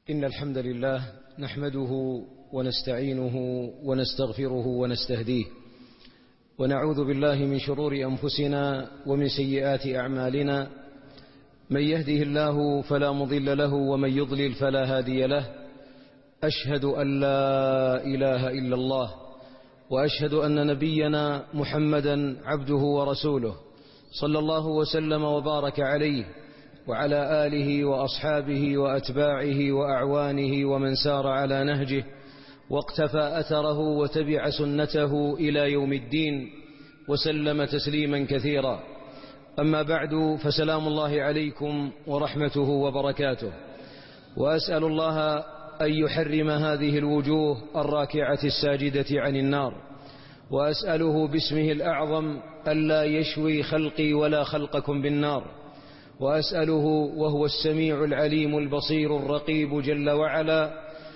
إن الحمد لله نحمده ونستعينه ونستغفره ونستهديه، ونعوذ بالله من شرور أنفسنا ومن سيئات أعمالنا. من يهده الله فلا مضل له ومن يضلل فلا هادي له. أشهد أن لا إله إلا الله، وأشهد أن نبينا محمدا عبده ورسوله، صلى الله وسلم وبارك عليه وعلى آله وأصحابه وأتباعه وأعوانه ومن سار على نهجه واقتفى أثره وتبع سنته إلى يوم الدين وسلم تسليما كثيرا. أما بعد، فسلام الله عليكم ورحمته وبركاته. وأسأل الله أن يحرم هذه الوجوه الراكعة الساجدة عن النار، وأسأله باسمه الأعظم ألا يشوي خلقي ولا خلقكم بالنار، وأسأله وهو السميع العليم البصير الرقيب جل وعلا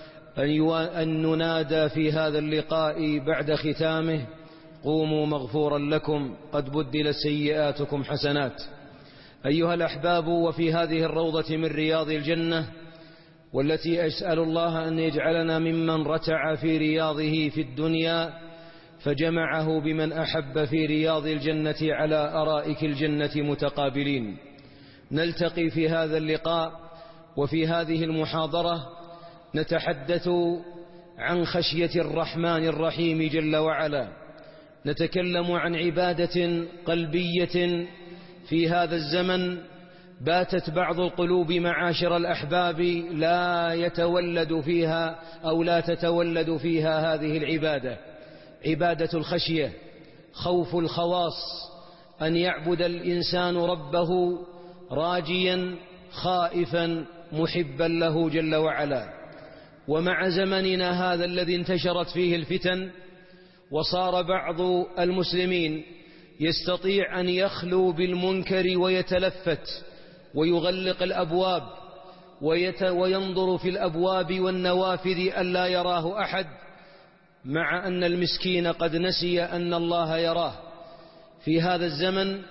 أن ننادى في هذا اللقاء بعد ختامه: قوموا مغفورا لكم قد بدلت سيئاتكم حسنات. أيها الأحباب، وفي هذه الروضة من رياض الجنة، والتي أسأل الله أن يجعلنا ممن رتع في رياضه في الدنيا فجمعه بمن أحب في رياض الجنة على أرائك الجنة متقابلين، نلتقي في هذا اللقاء وفي هذه المحاضرة نتحدث عن خشية الرحمن الرحيم جل وعلا. نتكلم عن عبادة قلبية في هذا الزمن باتت بعض القلوب معاشر الأحباب لا يتولد فيها أو لا تتولد فيها هذه العبادة، عبادة الخشية، خوف الخواص، أن يعبد الإنسان ربه راجيا خائفا محبا له جل وعلا. ومع زمننا هذا الذي انتشرت فيه الفتن، وصار بعض المسلمين يستطيع أن يخلو بالمنكر ويتلفت ويغلق الأبواب وينظر في الأبواب والنوافذ ألا يراه أحد، مع أن المسكين قد نسي أن الله يراه. في هذا الزمن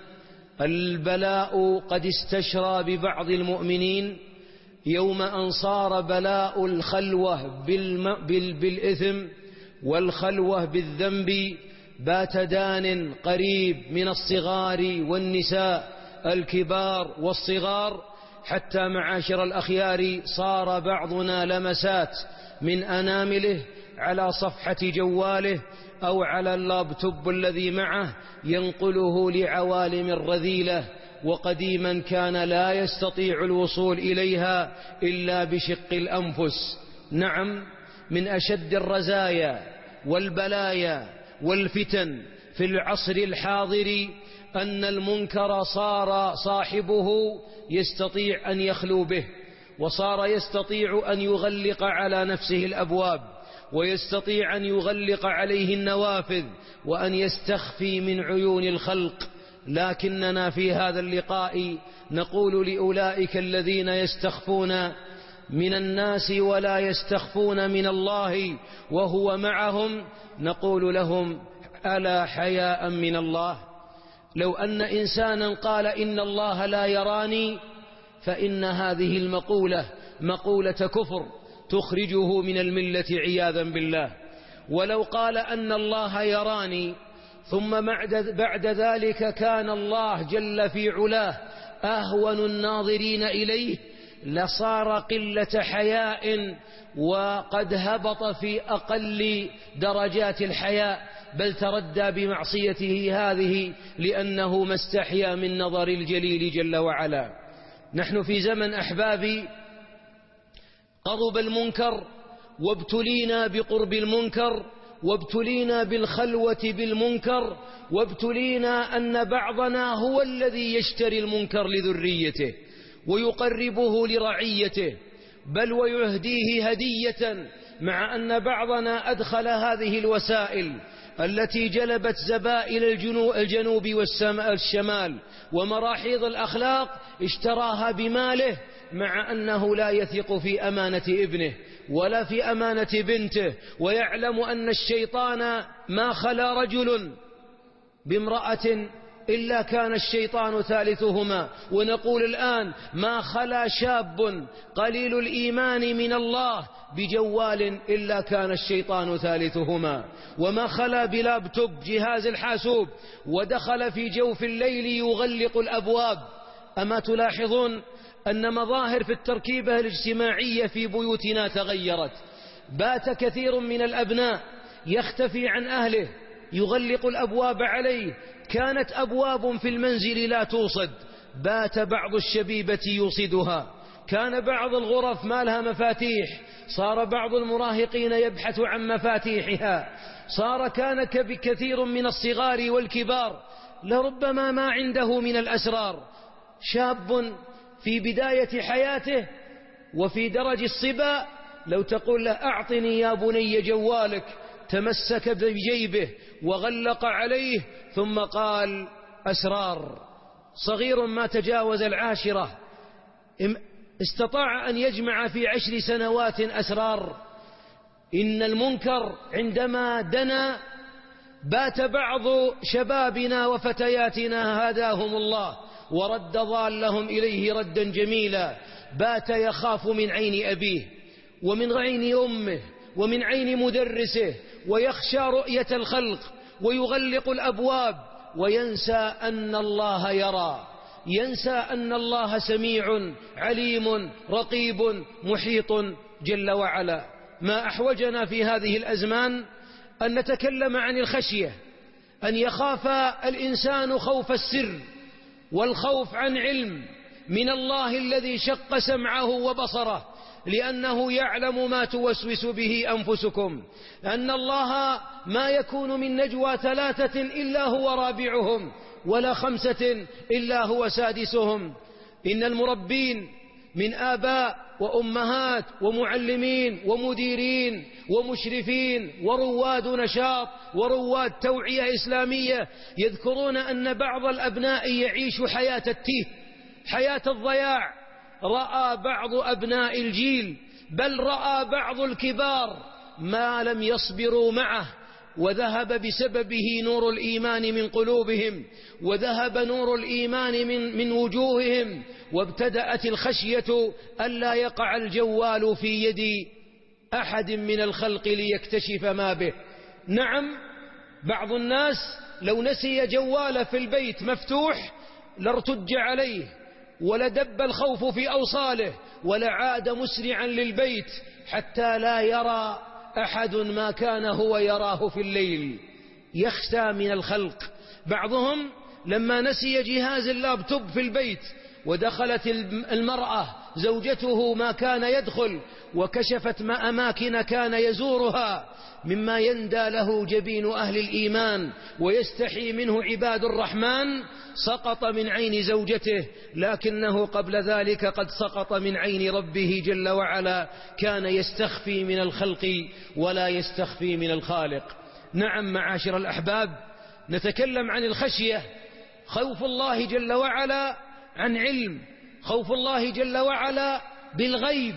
البلاء قد استشرى ببعض المؤمنين يوم أن صار بلاء الخلوة بالإثم والخلوة بالذنب بات دان قريب من الصغار والنساء الكبار والصغار، حتى معاشر الأخيار صار بعضنا لمسات من أنامله على صفحة جواله أو على اللابتوب الذي معه ينقله لعوالم الرذيلة، وقديما كان لا يستطيع الوصول إليها إلا بشق الأنفس. نعم، من أشد الرزايا والبلايا والفتن في العصر الحاضر أن المنكر صار صاحبه يستطيع أن يخلو به، وصار يستطيع أن يغلق على نفسه الأبواب، ويستطيع أن يغلق عليه النوافذ، وأن يستخفي من عيون الخلق. لكننا في هذا اللقاء نقول لأولئك الذين يستخفون من الناس ولا يستخفون من الله وهو معهم، نقول لهم: ألا حياء من الله. لو أن إنسانا قال إن الله لا يراني، فإن هذه المقولة مقولة كفر تخرجه من الملة عياذا بالله. ولو قال أن الله يراني ثم بعد ذلك كان الله جل في علاه أهون الناظرين إليه، لصار قلة حياء وقد هبط في أقل درجات الحياء، بل تردى بمعصيته هذه لأنه ما استحيا من نظر الجليل جل وعلا. نحن في زمن أحبابي قرب المنكر، وابتلينا بقرب المنكر، وابتلينا بالخلوة بالمنكر، وابتلينا أن بعضنا هو الذي يشتري المنكر لذريته ويقربه لرعيته، بل ويهديه هدية، مع أن بعضنا أدخل هذه الوسائل التي جلبت زبائل الجنوب والشمال ومراحيض الأخلاق اشتراها بماله، مع أنه لا يثق في أمانة ابنه ولا في أمانة بنته، ويعلم أن الشيطان ما خلا رجل بامرأة إلا كان الشيطان ثالثهما. ونقول الآن ما خلا شاب قليل الإيمان من الله بجوال إلا كان الشيطان ثالثهما. وما خلا بلابتوب جهاز الحاسوب ودخل في جوف الليل يغلق الأبواب. أما تلاحظون أن مظاهر في التركيبة الاجتماعية في بيوتنا تغيرت؟ بات كثير من الأبناء يختفي عن أهله، يغلق الأبواب عليه. كانت أبواب في المنزل لا توصد، بات بعض الشبيبة يوصدها. كان بعض الغرف ما لها مفاتيح، صار بعض المراهقين يبحث عن مفاتيحها. كان كثير من الصغار والكبار لربما ما عنده من الأسرار. شاب في بداية حياته وفي درج الصبا لو تقول له أعطني يا بني جوالك تمسك بجيبه وغلق عليه ثم قال أسرار. صغير ما تجاوز العاشرة استطاع أن يجمع في 10 سنوات أسرار. إن المنكر عندما دنا بات بعض شبابنا وفتياتنا هداهم الله ورد ضالهم إليه ردا جميلا، بات يخاف من عين أبيه ومن عين أمه ومن عين مدرسه، ويخشى رؤية الخلق ويغلق الأبواب، وينسى أن الله يرى، ينسى أن الله سميع عليم رقيب محيط جل وعلا. ما أحوجنا في هذه الأزمان أن نتكلم عن الخشية، أن يخاف الإنسان خوف السر والخوف عن علم من الله الذي شق سمعه وبصره، لأنه يعلم ما توسوس به أنفسكم، أن الله ما يكون من نجوى 3 إلا هو رابعهم ولا 5 إلا هو سادسهم. إن المربين من آباء وأمهات ومعلمين ومديرين ومشرفين ورواد نشاط ورواد توعية إسلامية يذكرون أن بعض الأبناء يعيش حياة التيه، حياة الضياع. رأى بعض أبناء الجيل بل رأى بعض الكبار ما لم يصبروا معه، وذهب بسببه نور الإيمان من قلوبهم، وذهب نور الإيمان من وجوههم، وابتدأت الخشية ألا يقع الجوال في يد أحد من الخلق ليكتشف ما به. نعم، بعض الناس لو نسي جوال في البيت مفتوح لارتج عليه ولدب الخوف في أوصاله ولعاد مسرعا للبيت حتى لا يرى أحد ما كان هو يراه في الليل، يخشى من الخلق. بعضهم لما نسي جهاز اللابتوب في البيت ودخلت المرأة زوجته ما كان يدخل وكشفت ما أماكن كان يزورها مما يندى له جبين أهل الإيمان ويستحي منه عباد الرحمن، سقط من عين زوجته، لكنه قبل ذلك قد سقط من عين ربه جل وعلا. كان يستخفي من الخلق ولا يستخفي من الخالق. نعم معاشر الأحباب، نتكلم عن الخشية، خوف الله جل وعلا عن علم، خوف الله جل وعلا بالغيب.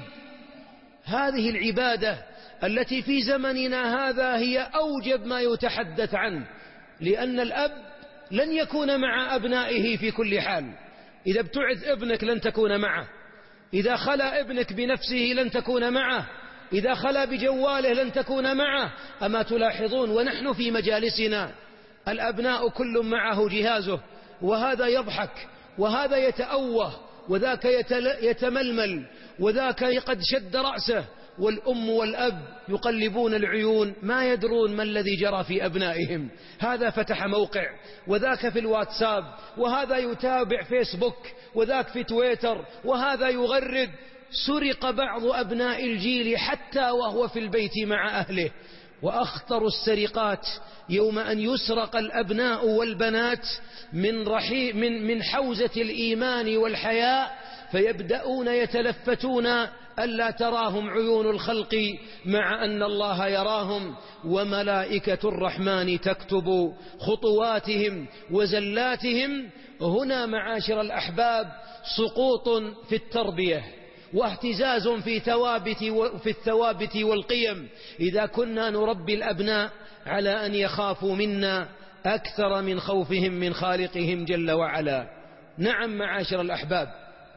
هذه العبادة التي في زمننا هذا هي أوجب ما يتحدث عنه، لأن الأب لن يكون مع أبنائه في كل حال. إذا ابتعد ابنك لن تكون معه، إذا خلا ابنك بنفسه لن تكون معه، إذا خلا بجواله لن تكون معه. أما تلاحظون ونحن في مجالسنا الأبناء كل معه جهازه، وهذا يضحك وهذا يتأوه وذاك يتململ وذاك قد شد رأسه، والأم والأب يقلبون العيون ما يدرون ما الذي جرى في أبنائهم. هذا فتح موقع وذاك في الواتساب، وهذا يتابع فيسبوك وذاك في تويتر، وهذا يغرد. سرق بعض أبناء الجيل حتى وهو في البيت مع أهله. وأخطر السرقات يوم أن يسرق الأبناء والبنات من حوزة الإيمان والحياء، فيبدأون يتلفتون ألا تراهم عيون الخلق مع أن الله يراهم، وملائكة الرحمن تكتب خطواتهم وزلاتهم. هنا معاشر الأحباب سقوط في التربية واهتزاز في الثوابت والقيم. إذا كنا نربي الأبناء على أن يخافوا منا أكثر من خوفهم من خالقهم جل وعلا. نعم معاشر الأحباب،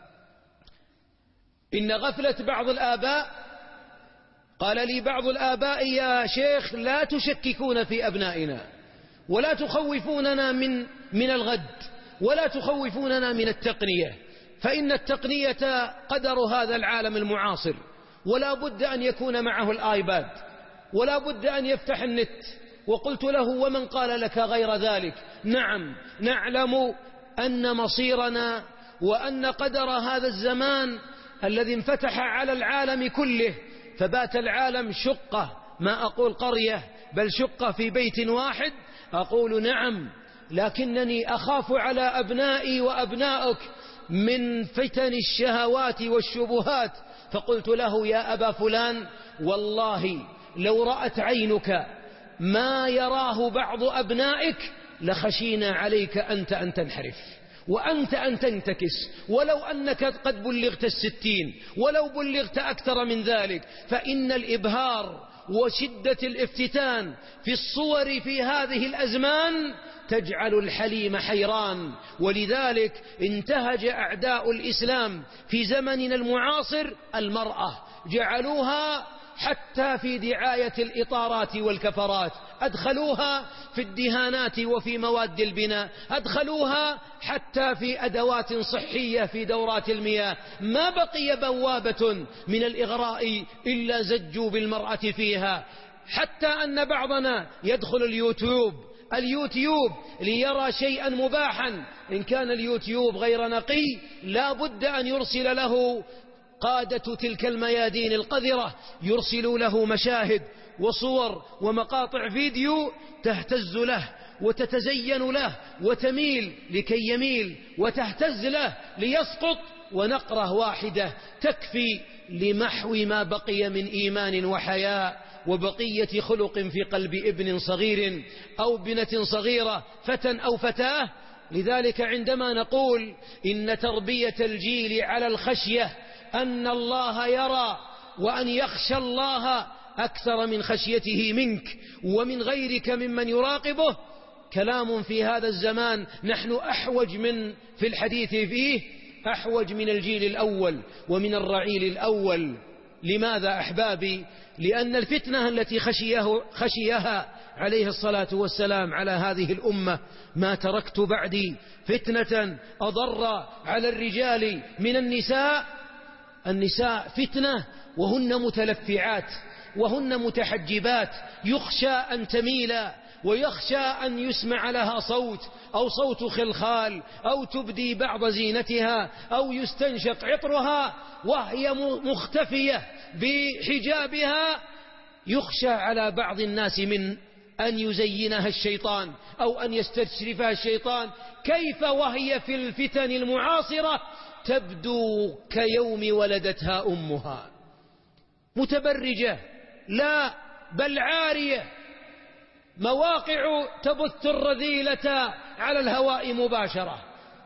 إن غفلة بعض الآباء، قال لي بعض الآباء: يا شيخ لا تشككون في أبنائنا ولا تخوفوننا من الغد ولا تخوفوننا من التقنية، فإن التقنية قدر هذا العالم المعاصر، ولا بد أن يكون معه الآيباد ولا بد أن يفتح النت. وقلت له: ومن قال لك غير ذلك؟ نعم نعلم أن مصيرنا وأن قدر هذا الزمان الذي انفتح على العالم كله، فبات العالم شقة، ما أقول قرية بل شقة في بيت واحد، أقول نعم، لكنني أخاف على أبنائي وأبنائك من فتن الشهوات والشبهات. فقلت له: يا أبا فلان، والله لو رأت عينك ما يراه بعض أبنائك لخشينا عليك أنت أن تنحرف وأنت أن تنتكس، ولو أنك قد بلغت 60 ولو بلغت أكثر من ذلك، فإن الإبهار وشدة الافتتان في الصور في هذه الأزمان تجعل الحليم حيران. ولذلك انتهج أعداء الإسلام في زمننا المعاصر المرأة، جعلوها حتى في دعاية الإطارات والكفرات، أدخلوها في الدهانات وفي مواد البناء، أدخلوها حتى في أدوات صحية في دورات المياه. ما بقي بوابة من الإغراء إلا زجوا بالمرأة فيها، حتى أن بعضنا يدخل اليوتيوب ليرى شيئا مباحا، إن كان اليوتيوب غير نقي لا بد أن يرسل له قادة تلك الميادين القذرة، يرسلوا له مشاهد وصور ومقاطع فيديو تهتز له وتتزين له وتميل لكي يميل، وتهتز له ليسقط، ونقرة واحدة تكفي لمحو ما بقي من إيمان وحياء وبقية خلق في قلب ابن صغير أو بنت صغيرة، فتى أو فتاة. لذلك عندما نقول إن تربية الجيل على الخشية، أن الله يرى، وأن يخشى الله أكثر من خشيته منك ومن غيرك ممن يراقبه، كلام في هذا الزمان نحن أحوج في الحديث فيه أحوج من الجيل الأول ومن الرعيل الأول. لماذا أحبابي؟ لأن الفتنة التي خشيها عليه الصلاة والسلام على هذه الأمة: ما تركت بعدي فتنة أضر على الرجال من النساء فتنة، وهن متلفعات وهن متحجبات، يخشى أن تميل ويخشى أن يسمع لها صوت أو صوت خلخال أو تبدي بعض زينتها أو يستنشق عطرها وهي مختفية بحجابها. يخشى على بعض الناس من أن يزينها الشيطان أو أن يستشرفها الشيطان، كيف وهي في الفتن المعاصرة تبدو كيوم ولدتها أمها، متبرجة لا بل عارية، مواقع تبث الرذيلة على الهواء مباشرة،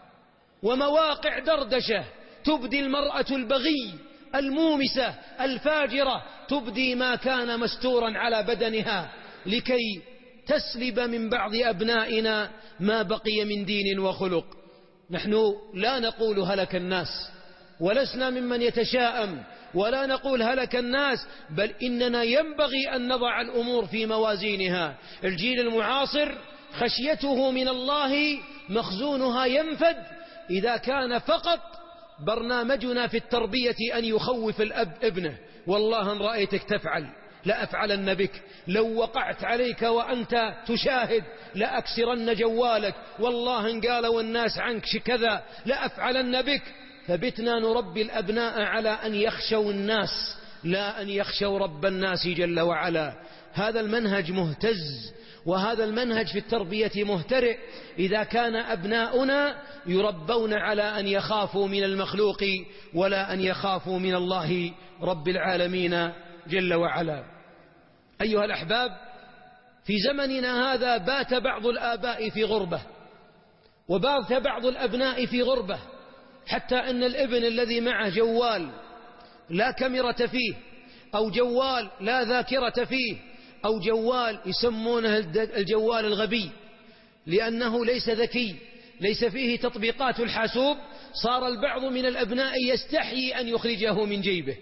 ومواقع دردشة تبدي المرأة البغي المومسة الفاجرة، تبدي ما كان مستورا على بدنها لكي تسلب من بعض أبنائنا ما بقي من دين وخلق. نحن لا نقول هلك الناس، ولسنا ممن يتشاءم، ولا نقول هلك الناس، بل إننا ينبغي أن نضع الأمور في موازينها. الجيل المعاصر خشيته من الله مخزونها ينفد إذا كان فقط برنامجنا في التربية أن يخوف الأب ابنه: والله إن رأيتك تفعل لأفعلن بك، لو وقعت عليك وأنت تشاهد لأكسرن جوالك، والله إن قالوا الناس عنك كذا لأفعلن بك. فبتنا نربي الأبناء على أن يخشوا الناس لا أن يخشوا رب الناس جل وعلا. هذا المنهج مهتز، وهذا المنهج في التربية مهترئ إذا كان أبناؤنا يربون على أن يخافوا من المخلوق ولا أن يخافوا من الله رب العالمين جل وعلا. أيها الأحباب، في زمننا هذا بات بعض الآباء في غربة، وبات بعض الأبناء في غربة، حتى أن الابن الذي معه جوال لا كاميرا فيه، أو جوال لا ذاكرة فيه، أو جوال يسمونه الجوال الغبي، لأنه ليس ذكي، ليس فيه تطبيقات الحاسوب، صار البعض من الأبناء يستحيي أن يخرجه من جيبه،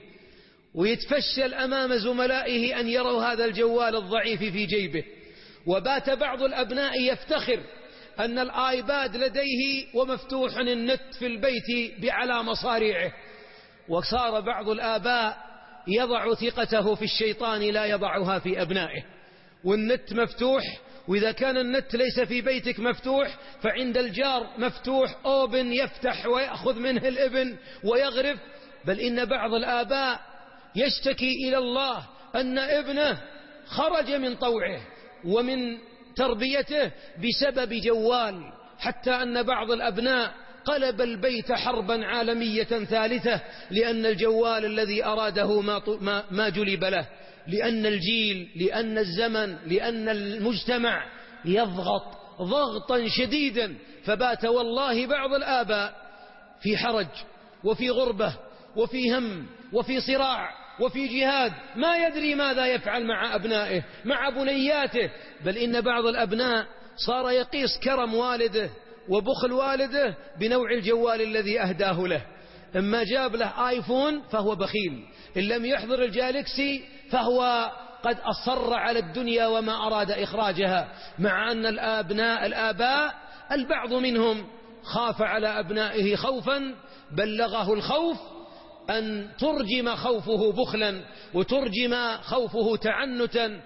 ويتفشل أمام زملائه أن يروا هذا الجوال الضعيف في جيبه. وبات بعض الأبناء يفتخر أن الآيباد لديه ومفتوح النت في البيت على مصاريعه. وصار بعض الآباء يضع ثقته في الشيطان لا يضعها في أبنائه، والنت مفتوح، وإذا كان النت ليس في بيتك مفتوح فعند الجار مفتوح أوبن، يفتح ويأخذ منه الابن ويغرف. بل إن بعض الآباء يشتكي إلى الله أن ابنه خرج من طوعه ومن تربيته بسبب جوال، حتى أن بعض الأبناء قلب البيت حربا عالمية ثالثة لأن الجوال الذي أراده ما جلب له، لأن الجيل، لأن الزمن، لأن المجتمع يضغط ضغطا شديدا. فبات والله بعض الآباء في حرج وفي غربة وفي هم وفي صراع وفي جهاد، ما يدري ماذا يفعل مع أبنائه مع بنياته. بل إن بعض الأبناء صار يقيس كرم والده وبخل والده بنوع الجوال الذي أهداه له. إما جاب له آيفون فهو بخيل، إن لم يحضر الجالكسي فهو قد أصر على الدنيا وما أراد إخراجها. مع أن الآباء البعض منهم خاف على أبنائه خوفا بلغه الخوف أن ترجم خوفه بخلا وترجم خوفه تعنتا،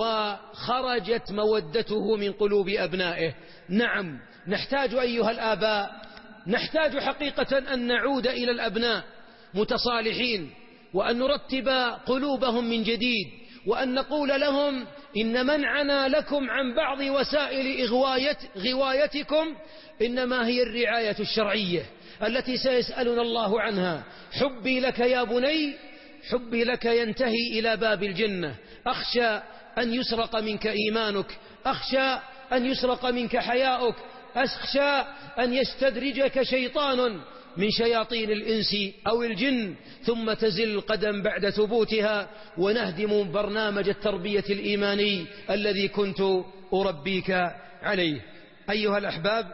وخرجت مودته من قلوب أبنائه. نعم، نحتاج أيها الآباء، نحتاج حقيقة أن نعود إلى الأبناء متصالحين، وأن نرتب قلوبهم من جديد، وأن نقول لهم إن منعنا لكم عن بعض وسائل غوايتكم إنما هي الرعاية الشرعية التي سيسألنا الله عنها. حبي لك يا بني، حبي لك ينتهي إلى باب الجنة. أخشى أن يسرق منك إيمانك، أخشى أن يسرق منك حياؤك، أخشى أن يستدرجك شيطان من شياطين الإنس أو الجن ثم تزل قدم بعد ثبوتها، ونهدم برنامج التربية الإيماني الذي كنت أربيك عليه. أيها الأحباب،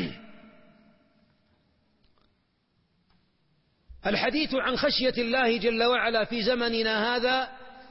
الحديث عن خشية الله جل وعلا في زمننا هذا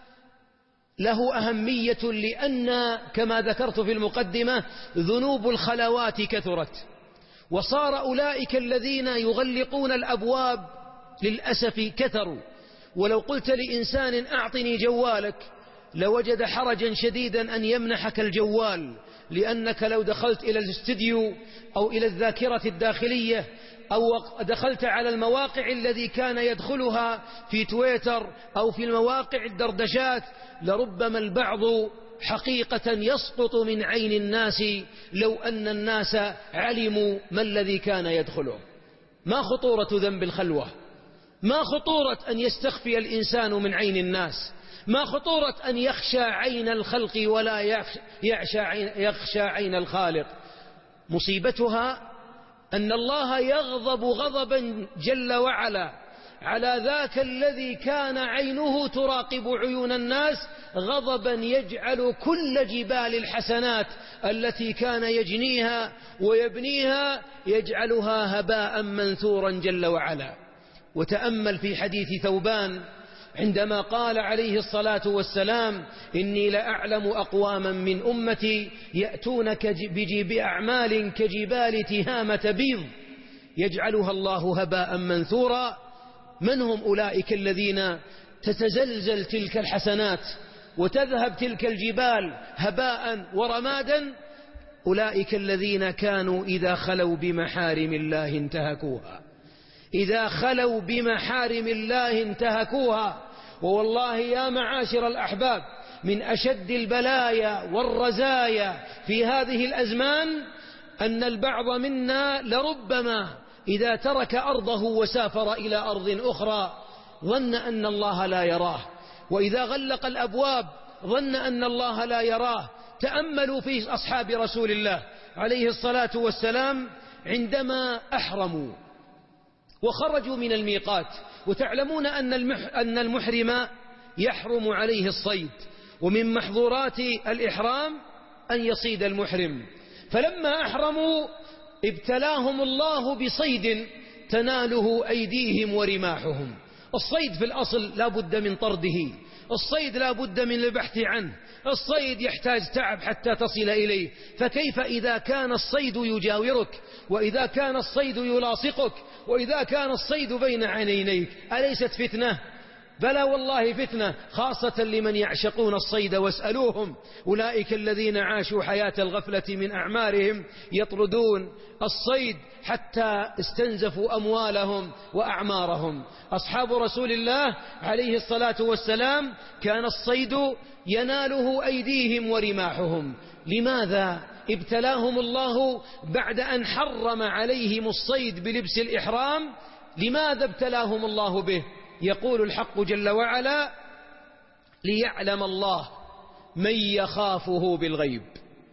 له أهمية، لأن كما ذكرت في المقدمة ذنوب الخلوات كثرت، وصار أولئك الذين يغلقون الأبواب للأسف كثروا. ولو قلت لإنسان أعطني جوالك لوجد حرجا شديدا أن يمنحك الجوال، لأنك لو دخلت إلى الاستديو أو إلى الذاكرة الداخلية أو دخلت على المواقع الذي كان يدخلها في تويتر أو في المواقع الدردشات، لربما البعض حقيقة يسقط من عين الناس لو أن الناس علموا ما الذي كان يدخله. ما خطورة ذنب الخلوة؟ ما خطورة أن يستخفي الإنسان من عين الناس؟ ما خطورة أن يخشى عين الخلق ولا يخشى عين الخالق؟ مصيبتها أن الله يغضب غضبا جل وعلا على ذاك الذي كان عينه تراقب عيون الناس، غضبا يجعل كل جبال الحسنات التي كان يجنيها ويبنيها يجعلها هباء منثورا جل وعلا. وتأمل في حديث ثوبان عندما قال عليه الصلاة والسلام: إني لأعلم أقواما من أمتي يأتونك بأعمال كجبال تهامة بيض يجعلها الله هباء منثورا. من هم أولئك الذين تتزلزل تلك الحسنات وتذهب تلك الجبال هباء ورمادا؟ أولئك الذين كانوا إذا خلوا بمحارم الله انتهكوها، إذا خلوا بمحارم الله انتهكوها. ووالله يا معاشر الأحباب، من أشد البلايا والرزايا في هذه الأزمان أن البعض منا لربما إذا ترك أرضه وسافر إلى أرض أخرى ظن أن الله لا يراه، وإذا غلق الأبواب ظن أن الله لا يراه. تأملوا في أصحاب رسول الله عليه الصلاة والسلام عندما أحرموا وخرجوا من الميقات، وتعلمون أن المحرم يحرم عليه الصيد، ومن محظورات الإحرام أن يصيد المحرم. فلما أحرموا ابتلاهم الله بصيد تناله أيديهم ورماحهم. الصيد في الأصل لا بد من طرده، الصيد لا بد من البحث عنه، الصيد يحتاج تعب حتى تصل إليه، فكيف إذا كان الصيد يجاورك، وإذا كان الصيد يلاصقك، وإذا كان الصيد بين عينيك؟ أليست فتنة؟ بلى والله فتنة، خاصة لمن يعشقون الصيد. واسألوهم، أولئك الذين عاشوا حياة الغفلة من أعمارهم يطردون الصيد حتى استنزفوا أموالهم وأعمارهم. أصحاب رسول الله عليه الصلاة والسلام كان الصيد يناله أيديهم ورماحهم. لماذا ابتلاهم الله بعد أن حرم عليهم الصيد بلبس الإحرام؟ لماذا ابتلاهم الله به؟ يقول الحق جل وعلا: ليعلم الله من يخافه بالغيب.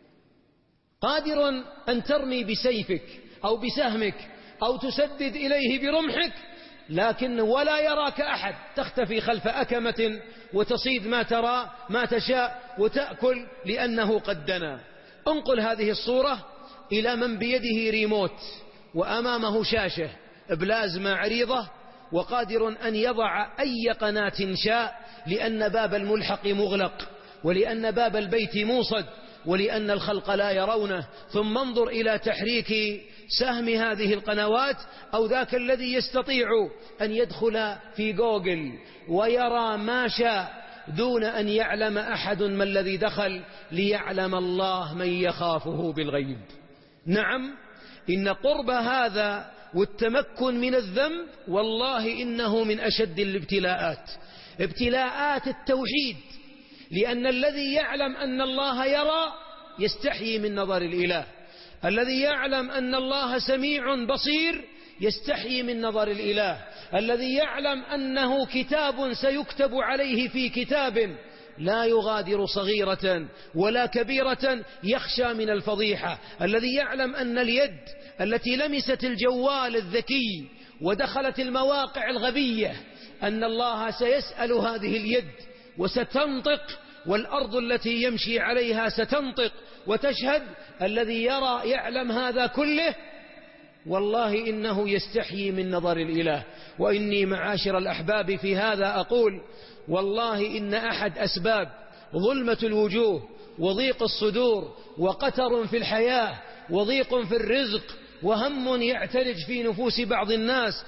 قادر أن ترمي بسيفك أو بسهمك أو تسدد إليه برمحك، لكن ولا يراك أحد، تختفي خلف أكمة وتصيد ما ترى ما تشاء وتأكل لأنه قد دنا. انقل هذه الصورة إلى من بيده ريموت وأمامه شاشة بلازمة عريضة وقادر أن يضع أي قناة شاء، لأن باب الملحق مغلق، ولأن باب البيت موصد، ولأن الخلق لا يرونه. ثم انظر إلى تحريك سهم هذه القنوات، أو ذاك الذي يستطيع أن يدخل في جوجل ويرى ما شاء دون أن يعلم أحد ما الذي دخل، ليعلم الله من يخافه بالغيب. نعم، إن قرب هذا والتمكن من الذنب والله إنه من أشد الابتلاءات، ابتلاءات التوحيد، لأن الذي يعلم أن الله يرى يستحيي من نظر الإله، الذي يعلم أن الله سميع بصير يستحيي من نظر الإله، الذي يعلم أنه كتاب سيكتب عليه في كتاب لا يغادر صغيرة ولا كبيرة يخشى من الفضيحة، الذي يعلم أن اليد التي لمست الجوال الذكي ودخلت المواقع الغبية أن الله سيسأل هذه اليد وستنطق، والأرض التي يمشي عليها ستنطق وتشهد. الذي يرى يعلم هذا كله والله إنه يستحيي من نظر الإله. وإني معاشر الأحباب في هذا أقول والله إن أحد أسباب ظلمة الوجوه وضيق الصدور وقتر في الحياة وضيق في الرزق وهم يعتلج في نفوس بعض الناس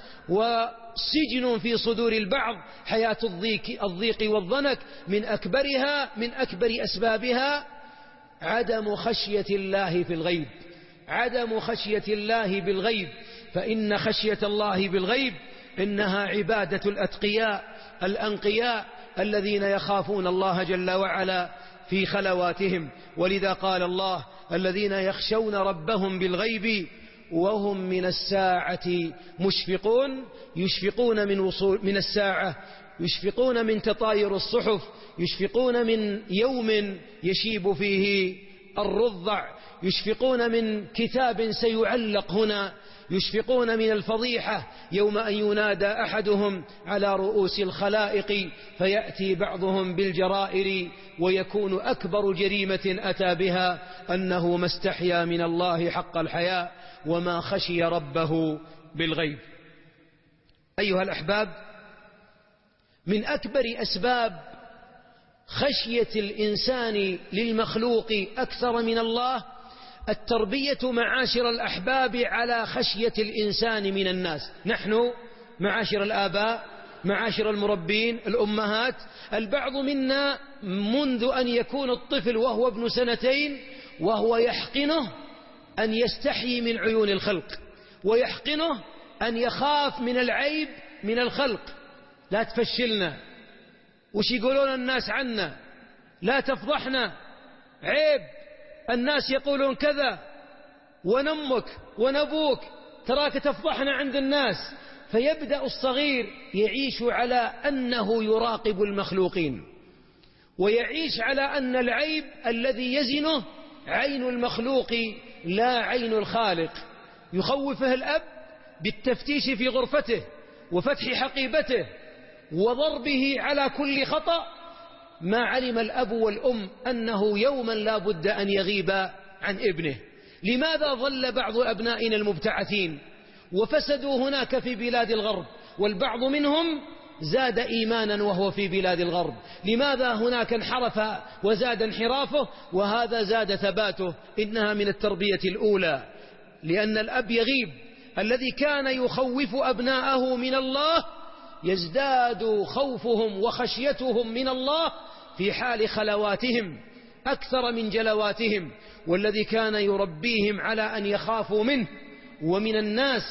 وسجن في صدور البعض، حياة الضيق والضنك، من أكبر أسبابها عدم خشية الله في الغيب، عدم خشية الله بالغيب. فإن خشية الله بالغيب إنها عبادة الأتقياء الأنقياء الذين يخافون الله جل وعلا في خلواتهم. ولذا قال الله: الذين يخشون ربهم بالغيب وهم من الساعة مشفقون، يشفقون من الساعة، يشفقون من تطاير الصحف، يشفقون من يوم يشيب فيه الرضع، يشفقون من كتاب سيعلق هنا، يشفقون من الفضيحة يوم أن ينادى أحدهم على رؤوس الخلائق فيأتي بعضهم بالجرائر ويكون أكبر جريمة أتى بها أنه ما استحيا من الله حق الحياء وما خشي ربه بالغيب. أيها الأحباب، من أكبر أسباب خشية الإنسان للمخلوق أكثر من الله التربية معاشر الأحباب على خشية الإنسان من الناس. نحن معاشر الآباء، معاشر المربين، الأمهات، البعض منا منذ أن يكون الطفل وهو ابن 2 سنين وهو يحقنه أن يستحي من عيون الخلق، ويحقنه أن يخاف من العيب من الخلق. لا تفشلنا، وش يقولون الناس عنا، لا تفضحنا، عيب، الناس يقولون كذا، ونمك ونبوك تراك تفضحنا عند الناس. فيبدأ الصغير يعيش على أنه يراقب المخلوقين، ويعيش على أن العيب الذي يزنه عين المخلوق لا عين الخالق. يخوفه الأب بالتفتيش في غرفته وفتح حقيبته وضربه على كل خطأ، ما علم الأب والأم أنه يوما لا بد أن يغيب عن ابنه. لماذا ظل بعض أبنائنا المبتعثين وفسدوا هناك في بلاد الغرب، والبعض منهم زاد إيمانا وهو في بلاد الغرب؟ لماذا هناك انحرف وزاد انحرافه وهذا زاد ثباته؟ إنها من التربية الأولى، لأن الأب يغيب. الذي كان يخوف أبناءه من الله يزداد خوفهم وخشيتهم من الله في حال خلواتهم أكثر من جلواتهم، والذي كان يربيهم على أن يخافوا منه ومن الناس.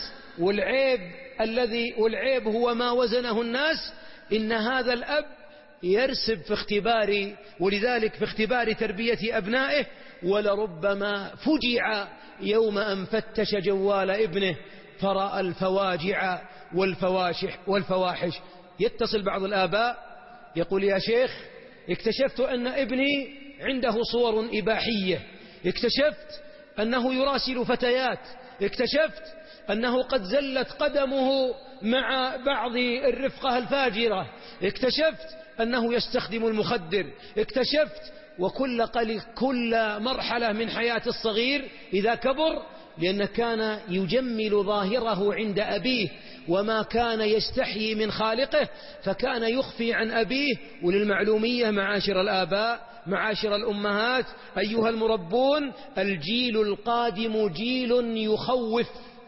والعيب هو ما وزنه الناس. إن هذا الأب يرسب في اختبار، ولذلك في اختبار تربية أبنائه ولربما فجع يوم أن فتش جوال ابنه فرأى الفواجع والفواحش. يتصل بعض الآباء يقول: يا شيخ، اكتشفت أن ابني عنده صور إباحية، اكتشفت أنه يراسل فتيات، اكتشفت أنه قد زلت قدمه مع بعض الرفقة الفاجرة، اكتشفت أنه يستخدم المخدر، اكتشفت. وكل مرحلة من حياة الصغير إذا كبر، لأنه كان يجمل ظاهره عند أبيه وما كان يستحيي من خالقه، فكان يخفي عن أبيه. وللمعلومية معاشر الآباء، معاشر الأمهات، أيها المربون، الجيل القادم جيل يخوف،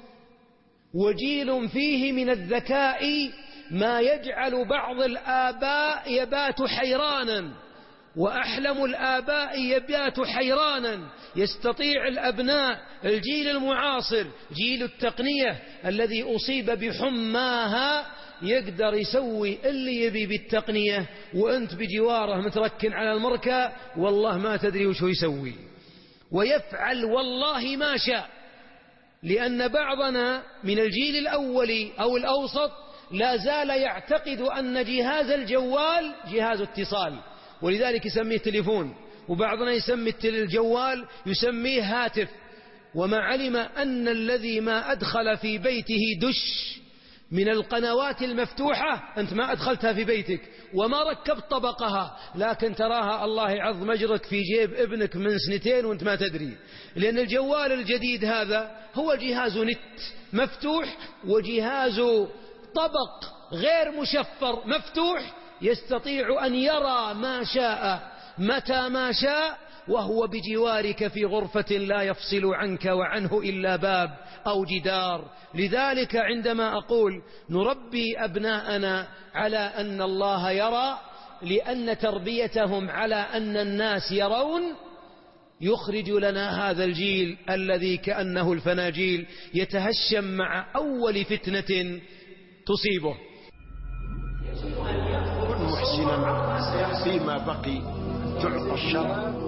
وجيل فيه من الذكاء ما يجعل بعض الآباء يبات حيرانا، وأحلم الآباء يبات حيرانا. يستطيع الأبناء، الجيل المعاصر، جيل التقنية الذي أصيب بحماها، يقدر يسوي اللي يبي بالتقنية، وأنت بجواره متركن على المركة والله ما تدري وش يسوي، ويفعل والله ما شاء. لأن بعضنا من الجيل الأولي أو الأوسط لا زال يعتقد أن جهاز الجوال جهاز اتصال، ولذلك يسميه تليفون، وبعضنا يسمي الجوال يسميه هاتف، وما علم أن الذي ما أدخل في بيته دش من القنوات المفتوحة أنت ما أدخلتها في بيتك وما ركبت طبقها، لكن تراها الله يعظ مجرك في جيب ابنك من 2 وانت ما تدري. لأن الجوال الجديد هذا هو جهاز نت مفتوح، وجهاز طبق غير مشفر مفتوح، يستطيع أن يرى ما شاء متى ما شاء، وهو بجوارك في غرفة لا يفصل عنك وعنه إلا باب أو جدار. لذلك عندما أقول نربي أبناءنا على أن الله يرى، لأن تربيتهم على أن الناس يرون يخرج لنا هذا الجيل الذي كأنه الفناجيل يتهشم مع أول فتنة تصيبه. كن محسنا فيما بقي تعطى الشر